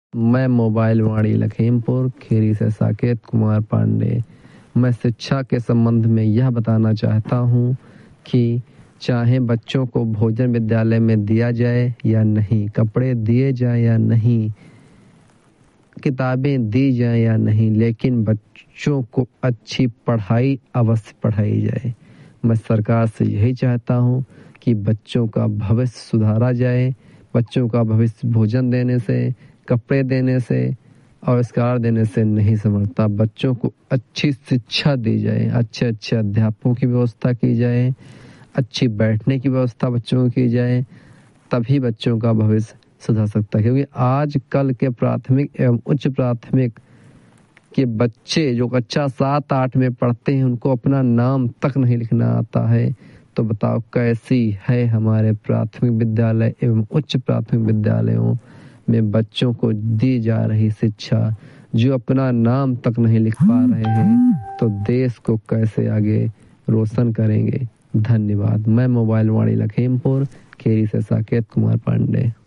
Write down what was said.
मैं मोबाइल वाणी लखीमपुर खीरी से साकेत कुमार पांडे। मैं शिक्षा के संबंध में यह बताना चाहता हूँ कि चाहे बच्चों को भोजन विद्यालय में दिया जाए या नहीं, कपड़े दिए जाए या नहीं, किताबें दी जाए या नहीं, लेकिन बच्चों को अच्छी पढ़ाई अवश्य पढ़ाई जाए। मैं सरकार से यही चाहता हूँ कि बच्चों का भविष्य सुधारा जाए। बच्चों का भविष्य भोजन देने से, कपड़े देने से और संस्कार देने से नहीं संवरता। बच्चों को अच्छी शिक्षा दी जाए, अच्छे अच्छे अध्यापकों की व्यवस्था की जाए, अच्छी बैठने की व्यवस्था बच्चों को की जाए, तभी बच्चों का भविष्य सुधर सकता है। क्योंकि आजकल के प्राथमिक एवं उच्च प्राथमिक के बच्चे जो कक्षा 7-8 में पढ़ते हैं, उनको अपना नाम तक नहीं लिखना आता है। तो बताओ कैसी है हमारे प्राथमिक विद्यालय एवं उच्च प्राथमिक विद्यालयों में बच्चों को दी जा रही शिक्षा, जो अपना नाम तक नहीं लिख पा रहे हैं, तो देश को कैसे आगे रोशन करेंगे। धन्यवाद। मैं मोबाइल वाणी लखीमपुर खीरी से साकेत कुमार पांडे।